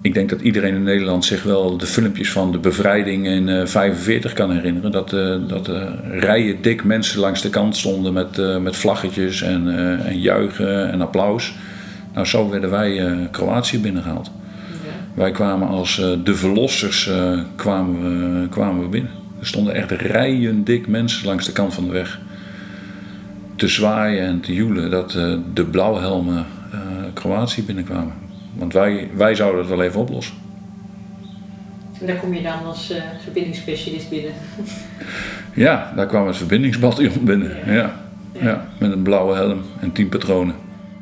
Ik denk dat iedereen in Nederland zich wel de filmpjes van de bevrijding in 1945 kan herinneren. Dat rijen dik mensen langs de kant stonden met vlaggetjes en juichen en applaus. Nou, zo werden wij Kroatië binnengehaald. Ja. Wij kwamen als de verlossers kwamen we binnen. Er stonden echt rijen dik mensen langs de kant van de weg te zwaaien en te joelen dat de blauwhelmen Kroatië binnenkwamen. Want wij zouden het wel even oplossen. En daar kom je dan als verbindingsspecialist binnen? Ja, daar kwam het verbindingsbataljon binnen. Ja, met een blauwe helm en 10 patronen.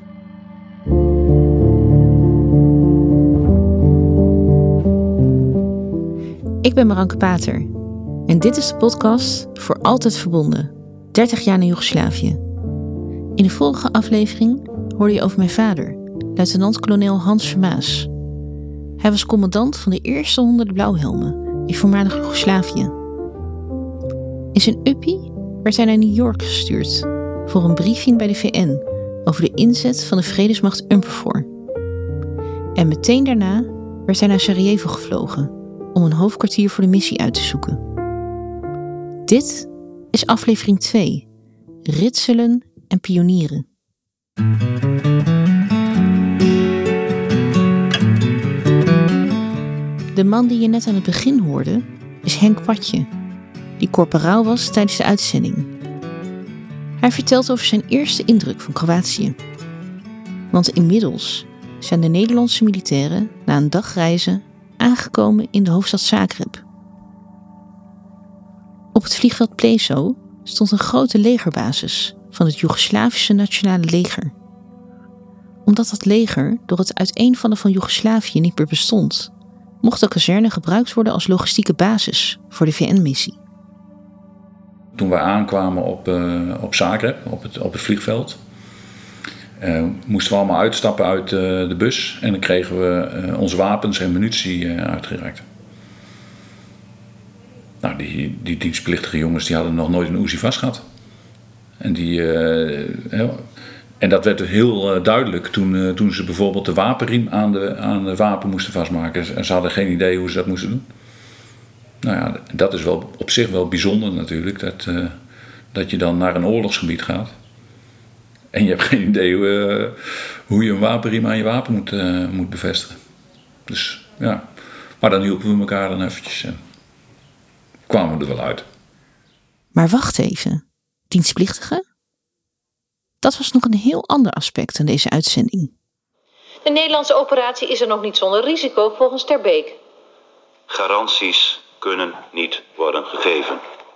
Ik ben Maranke Pater en dit is de podcast Voor Altijd Verbonden, 30 jaar naar Joegoslavië. In de vorige aflevering hoorde je over mijn vader, luitenant-kolonel Hans Vermaas. Hij was commandant van de eerste 100 blauwhelmen in voormalig Joegoslavië. In zijn uppie werd hij naar New York gestuurd voor een briefing bij de VN over de inzet van de vredesmacht UNPROFOR. En meteen daarna werd hij naar Sarajevo gevlogen om een hoofdkwartier voor de missie uit te zoeken. Dit is aflevering 2, Ritselen en pionieren. De man die je net aan het begin hoorde is Henk Patje, die korporaal was tijdens de uitzending. Hij vertelt over zijn eerste indruk van Kroatië. Want inmiddels zijn de Nederlandse militairen na een dag reizen aangekomen in de hoofdstad Zagreb. Op het vliegveld Pleso stond een grote legerbasis van het Joegoslavische Nationale Leger. Omdat dat leger door het uiteenvallen van Joegoslavië niet meer bestond, mocht de kazerne gebruikt worden als logistieke basis voor de VN-missie. Toen we aankwamen op Zagreb, op het vliegveld, moesten we allemaal uitstappen uit de bus en dan kregen we onze wapens en munitie uitgereikt. Nou, die dienstplichtige jongens die hadden nog nooit een Uzi vast gehad. En dat werd heel duidelijk toen ze bijvoorbeeld de wapenriem aan de wapen moesten vastmaken. En ze hadden geen idee hoe ze dat moesten doen. Nou ja, dat is wel op zich wel bijzonder natuurlijk. Dat je dan naar een oorlogsgebied gaat. En je hebt geen idee hoe je een wapenriem aan je wapen moet bevestigen. Dus ja, maar dan hielpen we elkaar dan eventjes en kwamen we er wel uit. Maar wacht even, dienstplichtigen? Dat was nog een heel ander aspect aan deze uitzending. De Nederlandse operatie is er nog niet zonder risico volgens Ter Beek. Garanties kunnen niet worden gegeven.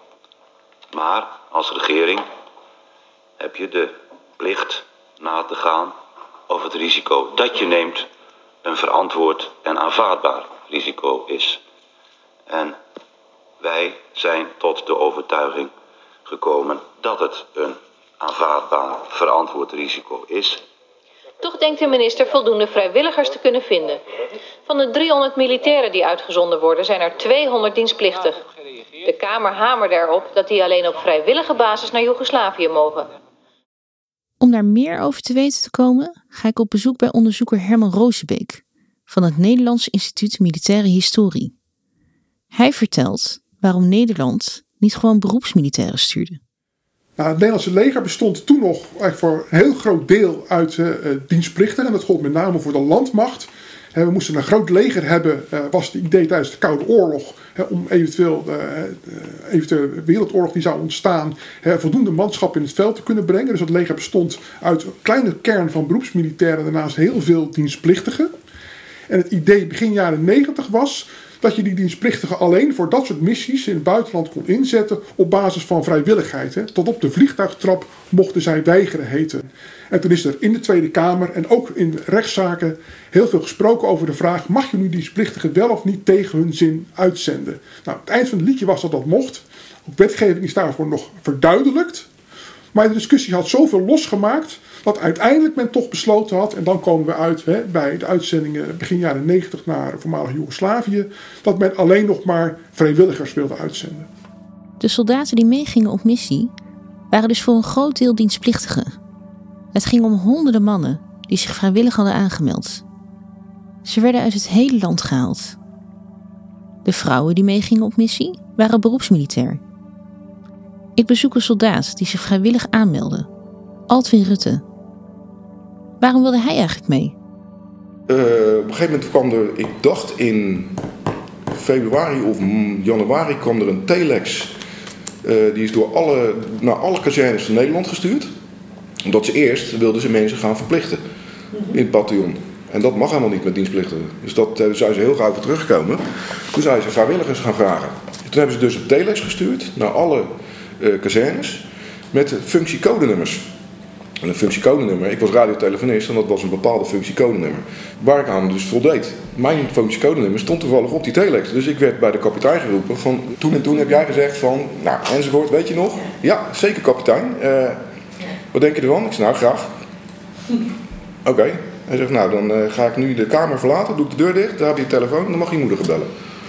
Maar als regering heb je de plicht na te gaan of het risico dat je neemt een verantwoord en aanvaardbaar risico is. En wij zijn tot de overtuiging gekomen dat het een aanvaardbaar verantwoord risico is. Toch denkt de minister voldoende vrijwilligers te kunnen vinden. Van de 300 militairen die uitgezonden worden zijn er 200 dienstplichtig. De Kamer hamerde erop dat die alleen op vrijwillige basis naar Joegoslavië mogen. Om daar meer over te weten te komen, ga ik op bezoek bij onderzoeker Herman Rozenbeek van het Nederlands Instituut Militaire Historie. Hij vertelt waarom Nederland niet gewoon beroepsmilitairen stuurde. Nou, het Nederlandse leger bestond toen nog eigenlijk voor een heel groot deel uit dienstplichtigen. En dat gold met name voor de landmacht. We moesten een groot leger hebben, was het idee tijdens de Koude Oorlog, om eventueel wereldoorlog die zou ontstaan, voldoende manschap in het veld te kunnen brengen. Dus dat leger bestond uit een kleine kern van beroepsmilitairen, daarnaast heel veel dienstplichtigen. En het idee begin jaren 90 was dat je die dienstplichtigen alleen voor dat soort missies in het buitenland kon inzetten op basis van vrijwilligheid. Tot op de vliegtuigtrap mochten zij weigeren heten. En toen is er in de Tweede Kamer en ook in rechtszaken heel veel gesproken over de vraag: mag je nu dienstplichtigen wel of niet tegen hun zin uitzenden? Nou, het eind van het liedje was dat dat mocht. Ook wetgeving is daarvoor nog verduidelijkt. Maar de discussie had zoveel losgemaakt dat uiteindelijk men toch besloten had, en dan komen we uit bij de uitzendingen begin jaren 90 naar voormalig Joegoslavië, dat men alleen nog maar vrijwilligers wilde uitzenden. De soldaten die meegingen op missie waren dus voor een groot deel dienstplichtigen. Het ging om honderden mannen die zich vrijwillig hadden aangemeld. Ze werden uit het hele land gehaald. De vrouwen die meegingen op missie waren beroepsmilitair. Ik bezoek een soldaat die zich vrijwillig aanmeldde. Altwin Rutte. Waarom wilde hij eigenlijk mee? Op een gegeven moment kwam er, ik dacht in februari of januari, kwam er een telex. Die is naar alle kazernes van Nederland gestuurd. Omdat ze eerst wilden ze mensen gaan verplichten in het bataljon. En dat mag helemaal niet met dienstplichtigen. Dus dat zijn ze heel gauw voor teruggekomen. Toen zijn ze vrijwilligers gaan vragen. Toen hebben ze dus een telex gestuurd naar alle kazernes met functiecodenummers. En een functiecodenummer, ik was radiotelefonist en dat was een bepaalde functiecodenummer. Waar ik aan dus voldeed. Mijn functiecodenummer stond toevallig op die telex. Dus ik werd bij de kapitein geroepen van toen en toen heb jij gezegd van, nou enzovoort, weet je nog? Ja, zeker kapitein. Wat denk je ervan? Ik zei nou graag. Oké. Hij zegt nou dan ga ik nu de kamer verlaten, doe ik de deur dicht, daar heb je je telefoon, dan mag je moeder bellen.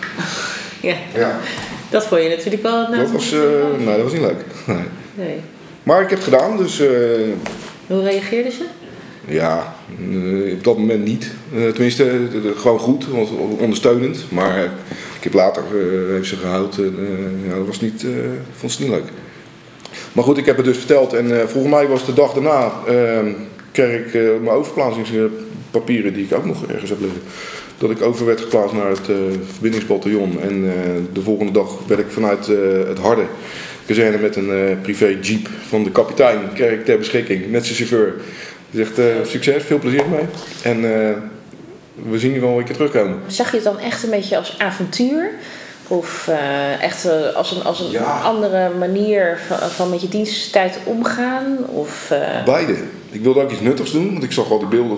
Ja. Dat vond je natuurlijk wel... Dat was niet leuk. Nee. Maar ik heb het gedaan, dus... Hoe reageerden ze? Ja, op dat moment niet. Tenminste, gewoon goed, ondersteunend. Maar ik heb later heeft ze gehuild. Dat was niet, vond ze niet leuk. Maar goed, ik heb het dus verteld. En volgens mij was de dag daarna... kreeg ik mijn overplaatsingspapieren die ik ook nog ergens heb liggen. Dat ik over werd geplaatst naar het verbindingsbataljon. En de volgende dag werd ik vanuit het Harde kazerne met een privé jeep van de kapitein kreeg ik ter beschikking met zijn chauffeur. Die zegt succes, veel plezier mee. En we zien je wel een keer terugkomen. Zag je het dan echt een beetje als avontuur? Of echt als een andere manier van met je diensttijd omgaan? Of, Beide. Ik wilde ook iets nuttigs doen, want ik zag al die beelden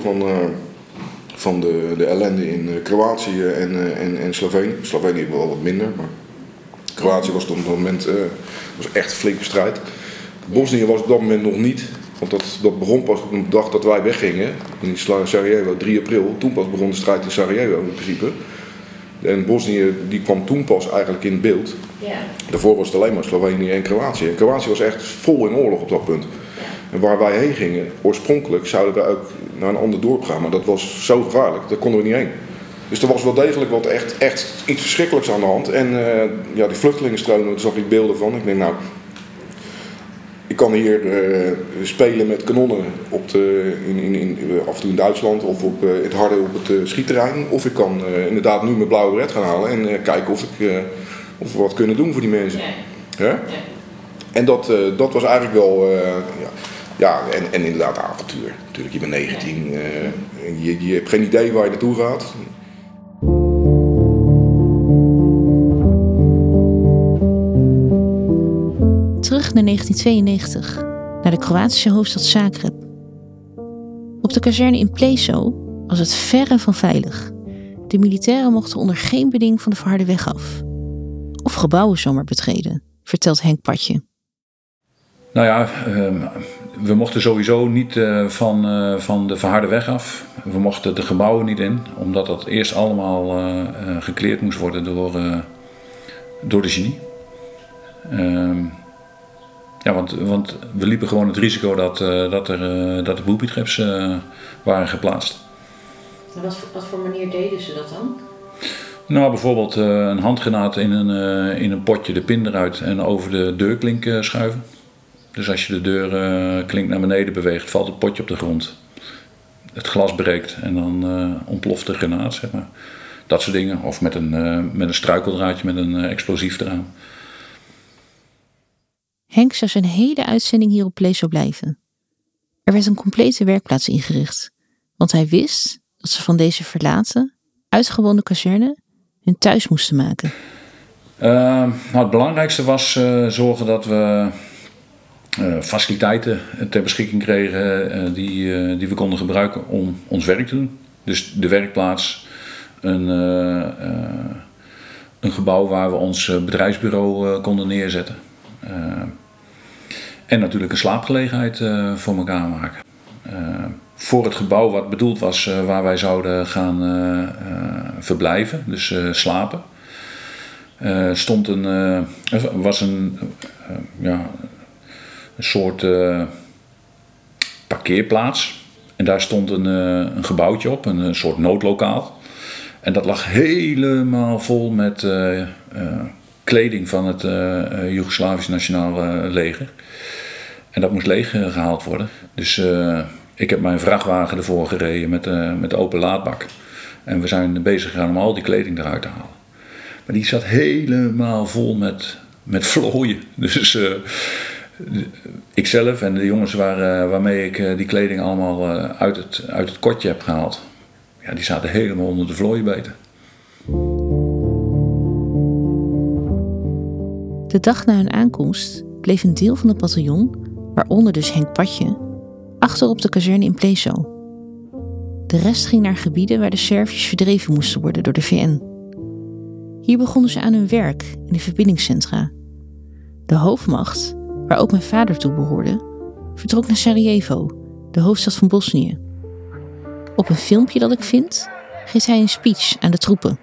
van de ellende in Kroatië en Slovenië. Slovenië wel wat minder, maar Kroatië was op dat moment was echt een flinke strijd. Bosnië was op dat moment nog niet, want dat begon pas op de dag dat wij weggingen. In Sarajevo, 3 april, toen pas begon de strijd in Sarajevo in principe. En Bosnië die kwam toen pas eigenlijk in beeld. Ja. Daarvoor was het alleen maar Slovenië en Kroatië. En Kroatië was echt vol in oorlog op dat punt. Ja. En waar wij heen gingen, oorspronkelijk zouden we ook naar een ander dorp gaan. Maar dat was zo gevaarlijk, daar konden we niet heen. Dus er was wel degelijk wat echt iets verschrikkelijks aan de hand. En die vluchtelingenstromen, daar zag ik beelden van. Ik denk nou, ik kan hier spelen met kanonnen af en toe in Duitsland of op het Harde op het schietterrein. Of ik kan inderdaad nu mijn blauwe beret gaan halen en kijken of we wat kunnen doen voor die mensen. Ja. Ja? En dat was eigenlijk wel, en inderdaad avontuur. Natuurlijk, je bent 19, je hebt geen idee waar je naartoe gaat. Terug naar 1992, naar de Kroatische hoofdstad Zagreb. Op de kazerne in Pleso was het verre van veilig. De militairen mochten onder geen beding van de verharde weg af. Of gebouwen zomaar betreden, vertelt Henk Patje. Nou ja, we mochten sowieso niet van de verharde weg af. We mochten de gebouwen niet in, omdat dat eerst allemaal gekleerd moest worden door de genie. Want we liepen gewoon het risico dat er booby-traps waren geplaatst. En wat voor manier deden ze dat dan? Nou, bijvoorbeeld een handgranaat in een potje, de pin eruit en over de deurklink schuiven. Dus als je de deurklink naar beneden beweegt, valt het potje op de grond. Het glas breekt en dan ontploft de granaat, zeg maar. Dat soort dingen. Of met een struikeldraadje met een explosief eraan. Henk zou zijn hele uitzending hier op Pleso blijven. Er werd een complete werkplaats ingericht, want hij wist dat ze van deze verlaten, uitgewoonde kazerne hun thuis moesten maken. Het belangrijkste was zorgen dat we faciliteiten ter beschikking kregen die we konden gebruiken om ons werk te doen. Dus de werkplaats, een gebouw waar we ons bedrijfsbureau konden neerzetten. En natuurlijk een slaapgelegenheid voor elkaar maken. Voor het gebouw wat bedoeld was waar wij zouden gaan verblijven, dus slapen, was een soort parkeerplaats. En daar stond een gebouwtje op, een soort noodlokaal. En dat lag helemaal vol met kleding van het Joegoslavisch Nationaal Leger. En dat moest leeggehaald worden. Dus ik heb mijn vrachtwagen ervoor gereden met open laadbak. En we zijn bezig gegaan om al die kleding eruit te halen. Maar die zat helemaal vol met vlooien. Dus ikzelf en de jongens waarmee ik die kleding allemaal uit het kotje heb gehaald. Ja, die zaten helemaal onder de vlooienbeten. De dag na hun aankomst bleef een deel van het bataljon, waaronder dus Henk Patje, achter op de kazerne in Pleso. De rest ging naar gebieden waar de Serviërs verdreven moesten worden door de VN. Hier begonnen ze aan hun werk in de verbindingscentra. De hoofdmacht, waar ook mijn vader toe behoorde, vertrok naar Sarajevo, de hoofdstad van Bosnië. Op een filmpje dat ik vind, geeft hij een speech aan de troepen.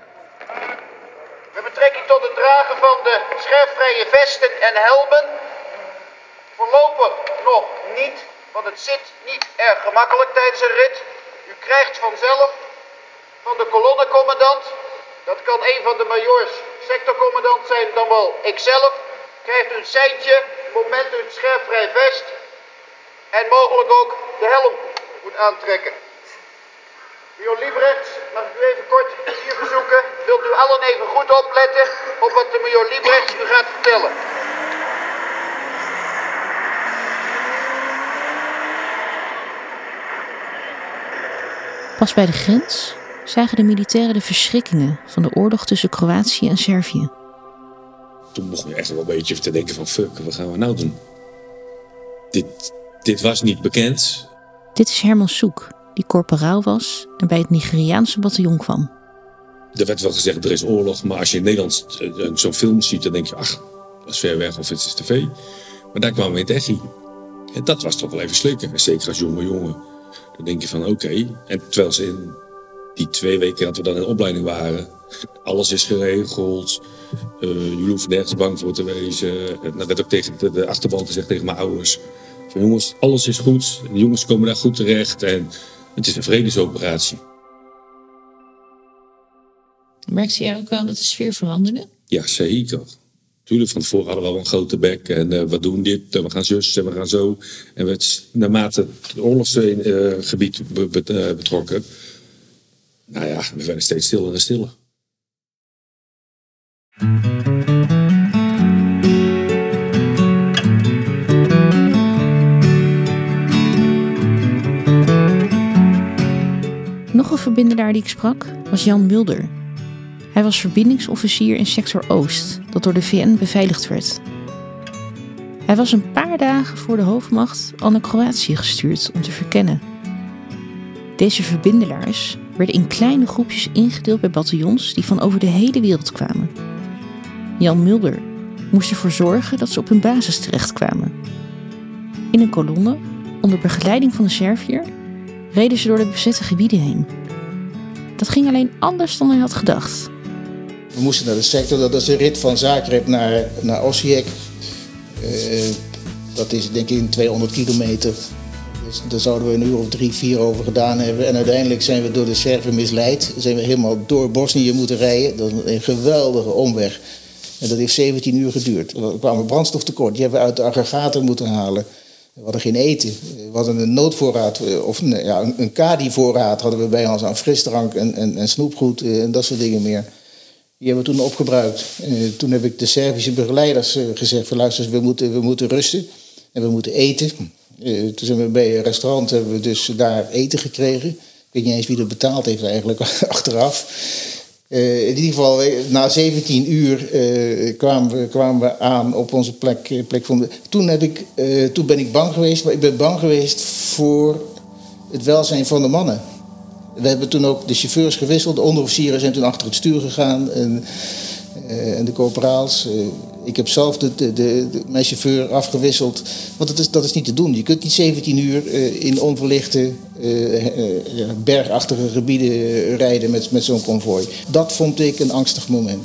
Met betrekking tot het dragen van de scherfvrije vesten en helmen, voorlopig nog niet, want het zit niet erg gemakkelijk tijdens een rit. U krijgt vanzelf van de kolonnecommandant, dat kan een van de majoors, sectorcommandant zijn, dan wel ikzelf, krijgt u een seintje, het moment u het scherfvrij vest en mogelijk ook de helm moet aantrekken. Major Liebrechts, mag ik u even kort hier verzoeken? Wilt u allen even goed opletten op wat de major Liebrechts u gaat vertellen? Pas bij de grens zagen de militairen de verschrikkingen van de oorlog tussen Kroatië en Servië. Toen begon je echt wel een beetje te denken van fuck, wat gaan we nou doen? Dit was niet bekend. Dit is Herman Soek, die korporaal was en bij het Nigeriaanse bataljon kwam. Er werd wel gezegd, er is oorlog, maar als je in Nederland zo'n film ziet, dan denk je, ach, dat is ver weg of het is tv. Maar daar kwamen we in het echi. En dat was toch wel even slikken. En zeker als jongen. Dan denk je van oké. En terwijl ze in die 2 weken dat we dan in opleiding waren, alles is geregeld. Jullie hoeven nergens bang voor te wezen. En dat werd ook tegen de achterban gezegd tegen mijn ouders. Van jongens, alles is goed. De jongens komen daar goed terecht. En het is een vredesoperatie. Merkte jij ook wel dat de sfeer veranderde? Ja, zeker. Tuurlijk, van tevoren hadden we al een grote bek. En we doen dit, en we gaan zus, en we gaan zo. En we naarmate het oorlogsgebied betrokken. Nou ja, we werden steeds stiller en stiller. Nog een verbindelaar die ik sprak was Jan Mulder. Hij was verbindingsofficier in sector Oost, dat door de VN beveiligd werd. Hij was een paar dagen voor de hoofdmacht al naar Kroatië gestuurd om te verkennen. Deze verbindelaars werden in kleine groepjes ingedeeld bij bataljons die van over de hele wereld kwamen. Jan Mulder moest ervoor zorgen dat ze op hun basis terechtkwamen. In een kolonne, onder begeleiding van de Serviër, reden ze door de bezette gebieden heen. Dat ging alleen anders dan hij had gedacht. We moesten naar de sector, dat is een rit van Zagreb naar Osijek. Dat is denk ik 200 kilometer. Dus daar zouden we een uur of 3, 4 over gedaan hebben. En uiteindelijk zijn we door de Serven misleid. Zijn we helemaal door Bosnië moeten rijden. Dat is een geweldige omweg. En dat heeft 17 uur geduurd. Er kwamen brandstoftekort. Die hebben we uit de aggregaten moeten halen. We hadden geen eten. We hadden een noodvoorraad, of een Kadi-voorraad hadden we bij ons aan frisdrank en snoepgoed en dat soort dingen meer. Die hebben we toen opgebruikt. Toen heb ik de Servische begeleiders gezegd van luister, we moeten rusten en we moeten eten. Toen zijn we bij een restaurant, hebben we dus daar eten gekregen. Ik weet niet eens wie dat betaald heeft eigenlijk achteraf. In ieder geval, na 17 uur kwamen we aan op onze plek van toen ben ik bang geweest, maar ik ben bang geweest voor het welzijn van de mannen. We hebben toen ook de chauffeurs gewisseld, de onderofficieren zijn toen achter het stuur gegaan en de corporaals. Ik heb zelf mijn chauffeur afgewisseld, want dat is niet te doen. Je kunt niet 17 uur in onverlichte, bergachtige gebieden rijden met zo'n konvooi. Dat vond ik een angstig moment.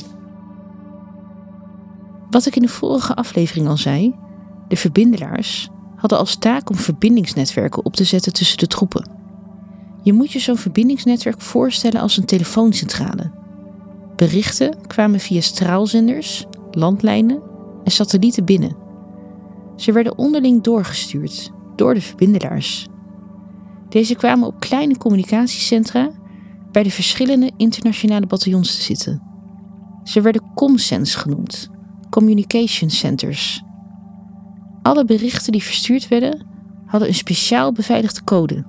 Wat ik in de vorige aflevering al zei, de verbindelaars hadden als taak om verbindingsnetwerken op te zetten tussen de troepen. Je moet je zo'n verbindingsnetwerk voorstellen als een telefooncentrale. Berichten kwamen via straalzenders, landlijnen en satellieten binnen. Ze werden onderling doorgestuurd door de verbindelaars. Deze kwamen op kleine communicatiecentra bij de verschillende internationale bataljons te zitten. Ze werden comsens genoemd, communication centers. Alle berichten die verstuurd werden, hadden een speciaal beveiligde code.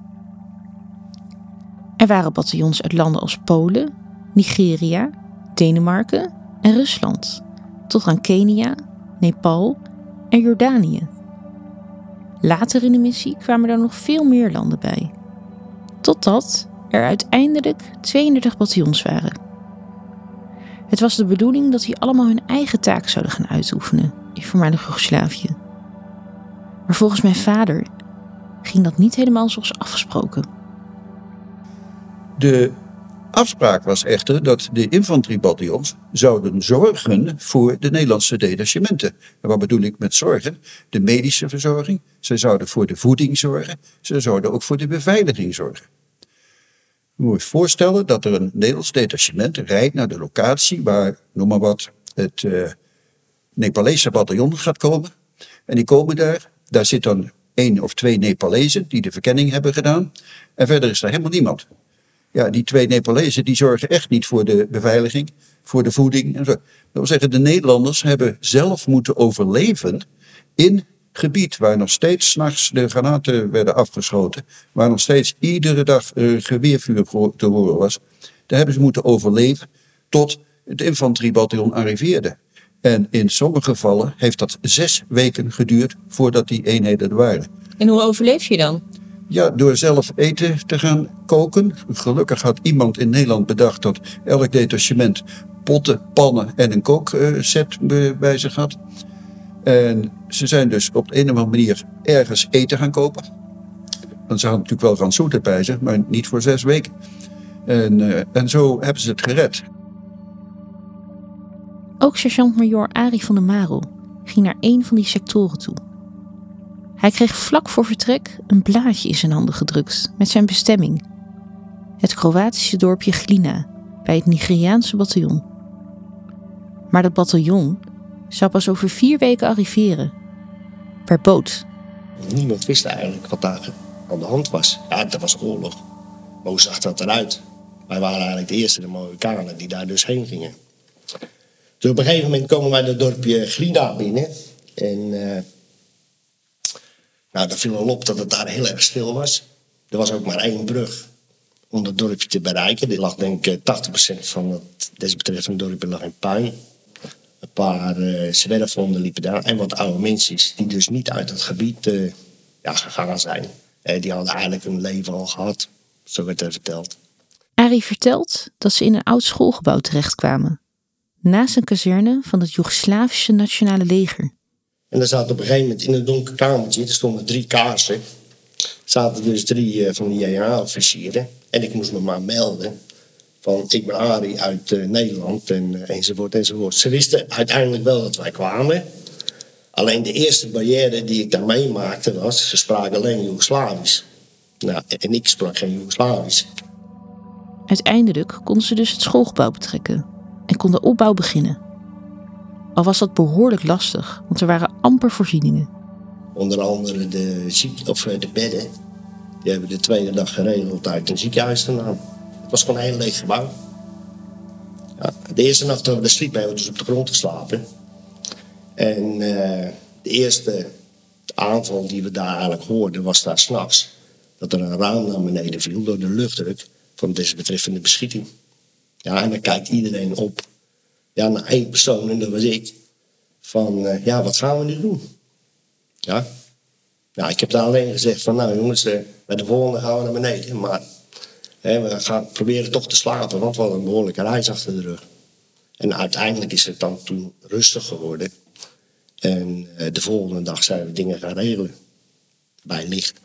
Er waren bataljons uit landen als Polen, Nigeria, Denemarken en Rusland, tot aan Kenia, Nepal en Jordanië. Later in de missie kwamen er nog veel meer landen bij, totdat er uiteindelijk 32 bataljons waren. Het was de bedoeling dat die allemaal hun eigen taak zouden gaan uitoefenen in voormalig Joegoslavië. Maar volgens mijn vader ging dat niet helemaal zoals afgesproken. De afspraak was echter dat de infanteriebataljons zouden zorgen voor de Nederlandse detachementen. En wat bedoel ik met zorgen? De medische verzorging. Ze zouden voor de voeding zorgen. Ze zouden ook voor de beveiliging zorgen. Je moet je voorstellen dat er een Nederlands detachement rijdt naar de locatie waar, noem maar wat, het Nepalese bataljon gaat komen. En die komen daar. Daar zit dan 1 of 2 Nepalezen die de verkenning hebben gedaan. En verder is er helemaal niemand. Ja, die 2 Nepalezen die zorgen echt niet voor de beveiliging, voor de voeding en zo. Dat wil zeggen, de Nederlanders hebben zelf moeten overleven in gebied waar nog steeds 's nachts de granaten werden afgeschoten, waar nog steeds iedere dag geweervuur te horen was. Daar hebben ze moeten overleven tot het infanteriebataljon arriveerde. En in sommige gevallen heeft dat 6 weken geduurd voordat die eenheden er waren. En hoe overleef je dan? Ja, door zelf eten te gaan koken. Gelukkig had iemand in Nederland bedacht dat elk detachement potten, pannen en een kookset bij zich had. En ze zijn dus op de een of andere manier ergens eten gaan kopen. Want ze hadden natuurlijk wel rantsoenen bij zich, maar niet voor 6 weken. En zo hebben ze het gered. Ook sergeant-majoor Arie van der Marel ging naar een van die sectoren toe. Hij kreeg vlak voor vertrek een blaadje in zijn handen gedrukt met zijn bestemming. Het Kroatische dorpje Glina bij het Nigeriaanse bataljon. Maar dat bataljon zou pas over 4 weken arriveren. Per boot. Niemand wist eigenlijk wat daar aan de hand was. Ja, er was oorlog. Maar hoe zag dat eruit? Wij waren eigenlijk de eerste de Marokkanen die daar dus heen gingen. Dus op een gegeven moment komen wij het dorpje Glina binnen. En daar viel al op dat het daar heel erg stil was. Er was ook maar 1 brug om dat dorpje te bereiken. Er lag denk ik 80% van het desbetreffende dorpje lag in puin. Een paar zwerfhonden liepen daar. En wat oude mensen die dus niet uit het gebied gegaan zijn. Die hadden eigenlijk hun leven al gehad. Zo werd er verteld. Arie vertelt dat ze in een oud schoolgebouw terechtkwamen. Naast een kazerne van het Joegoslavische Nationale Leger. En er zaten op een gegeven moment in een donker kamertje, er stonden 3 kaarsen. Zaten dus 3 van die JNA-officieren. En ik moest me maar melden van ik ben Arie uit Nederland enzovoort enzovoort. Ze wisten uiteindelijk wel dat wij kwamen. Alleen de eerste barrière die ik daar meemaakte was, ze spraken alleen Joegoslavisch. Nou, en ik sprak geen Joegoslavisch. Uiteindelijk konden ze dus het schoolgebouw betrekken en kon de opbouw beginnen. Al was dat behoorlijk lastig, want er waren amper voorzieningen. Onder andere de bedden, die hebben de tweede dag geregeld uit een ziekenhuis vandaan. Het was gewoon een heel leeg gebouw. Ja, de eerste nacht dat we daar sliepen, hebben we dus op de grond geslapen. En de eerste aanval die we daar eigenlijk hoorden was daar 's nachts. Dat er een raam naar beneden viel door de luchtdruk van desbetreffende beschieting. Ja, en dan kijkt iedereen op. Ja, naar 1 persoon, en dat was ik. Van, wat gaan we nu doen? Ja. Nou, ik heb daar alleen gezegd van, nou jongens, bij de volgende gaan we naar beneden. Maar we gaan proberen toch te slapen, want we hadden een behoorlijke reis achter de rug. En uiteindelijk is het dan toen rustig geworden. En de volgende dag zijn we dingen gaan regelen. Bij licht.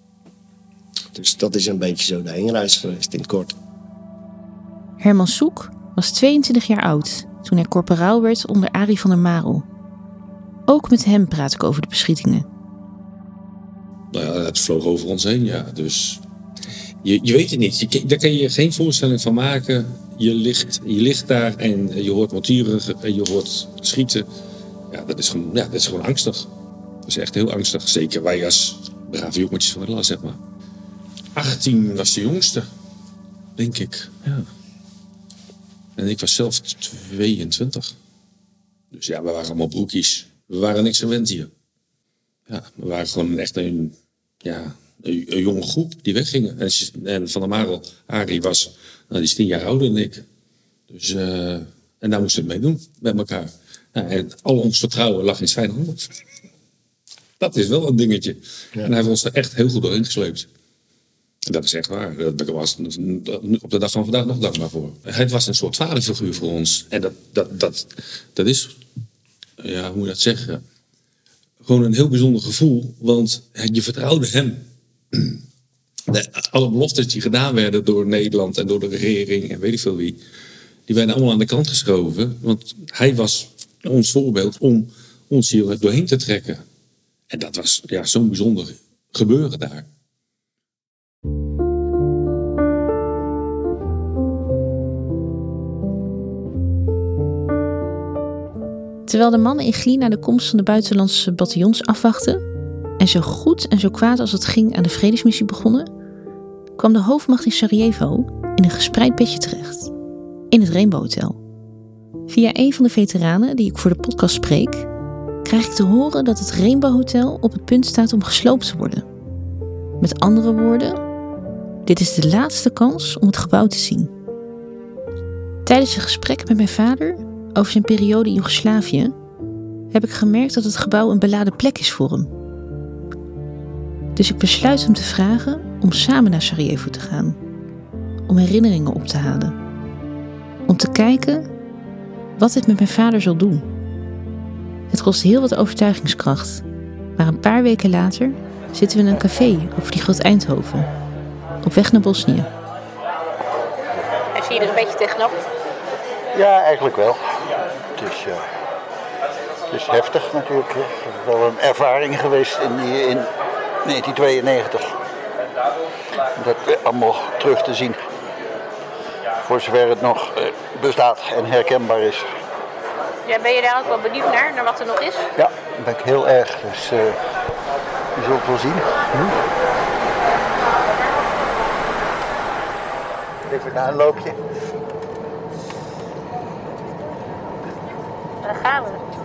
Dus dat is een beetje zo de heenreis geweest in het kort. Herman Soek was 22 jaar oud toen hij korporaal werd onder Arie van der Marel. Ook met hem praat ik over de beschietingen. Nou ja, het vloog over ons heen, ja. Dus Je weet het niet. Daar kan je geen voorstelling van maken. Je ligt daar en je hoort mortieren en je hoort schieten. Ja, dat is gewoon angstig. Dat is echt heel angstig. Zeker wij als brave jongetjes van de klas, zeg maar. 18 was de jongste, denk ik. Ja. En ik was zelf 22. Dus ja, we waren allemaal broekies. We waren niks gewend hier. Ja, we waren gewoon echt een jonge groep die weggingen. En Van der Marel, Arie was, die is 10 jaar ouder dan ik. Dus, en daar moesten we mee doen, met elkaar. Nou, en al ons vertrouwen lag in zijn handen. Dat is wel een dingetje. Ja. En hij heeft ons er echt heel goed doorheen gesleept. En dat is echt waar. Daar was op de dag van vandaag nog dankbaar voor. Het was een soort vaderfiguur voor ons. En dat is, ja, hoe moet je dat zeggen? Gewoon een heel bijzonder gevoel. Want je vertrouwde hem. Alle beloftes die gedaan werden door Nederland en door de regering en weet ik veel wie. Die werden allemaal aan de kant geschoven. Want hij was ons voorbeeld om ons hier doorheen te trekken. En dat was zo'n bijzonder gebeuren daar. Terwijl de mannen in Glie naar de komst van de buitenlandse bataljons afwachten en zo goed en zo kwaad als het ging aan de vredesmissie begonnen, kwam de hoofdmacht in Sarajevo in een gespreid bedje terecht. In het Rainbow Hotel. Via een van de veteranen die ik voor de podcast spreek, krijg ik te horen dat het Rainbow Hotel op het punt staat om gesloopt te worden. Met andere woorden, dit is de laatste kans om het gebouw te zien. Tijdens een gesprek met mijn vader over zijn periode in Joegoslavië heb ik gemerkt dat het gebouw een beladen plek is voor hem. Dus ik besluit hem te vragen om samen naar Sarajevo te gaan. Om herinneringen op te halen. Om te kijken wat dit met mijn vader zal doen. Het kost heel wat overtuigingskracht. Maar een paar weken later zitten we in een café op Vliegveld Eindhoven. Op weg naar Bosnië. En zie je er een beetje tegenop? Ja, eigenlijk wel. Het is heftig natuurlijk. Het is wel een ervaring geweest in 1992. Dat allemaal terug te zien. Voor zover het nog bestaat en herkenbaar is. Ja, ben je daar ook wel benieuwd naar wat er nog is? Ja, dat ben ik heel erg. Dus je zult wel zien. Even naar een loopje. Daar gaan we.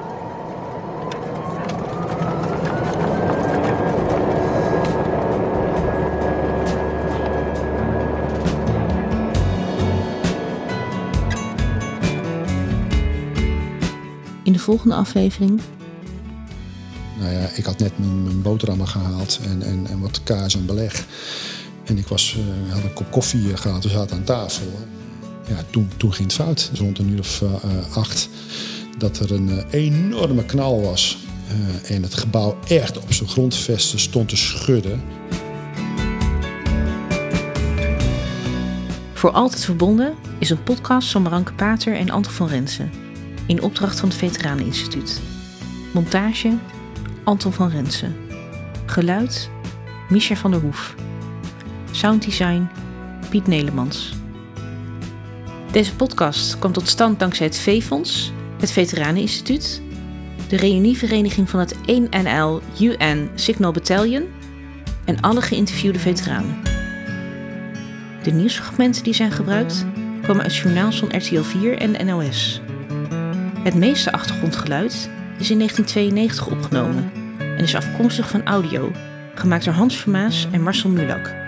In de volgende aflevering. Nou ja, ik had net mijn boterhammen gehaald en wat kaas en beleg. En ik had een kop koffie gehaald, we zaten aan tafel. Ja, toen ging het fout. Rond 8:00 dat er een enorme knal was. En het gebouw echt op zijn grondvesten stond te schudden. Voor Altijd Verbonden is een podcast van Maranke Pater en Anton van Rensen. In opdracht van het Veteraneninstituut. Montage Anton van Rensen. Geluid Micha van der Hoef. Sounddesign Piet Nelemans. Deze podcast kwam tot stand dankzij het V-Fonds, het Veteraneninstituut, de reunievereniging van het 1NL UN Signal Battalion en alle geïnterviewde veteranen. De nieuwsfragmenten die zijn gebruikt komen uit journaals van RTL 4 en de NOS. Het meeste achtergrondgeluid is in 1992 opgenomen en is afkomstig van audio, gemaakt door Hans Vermaas en Marcel Mulak.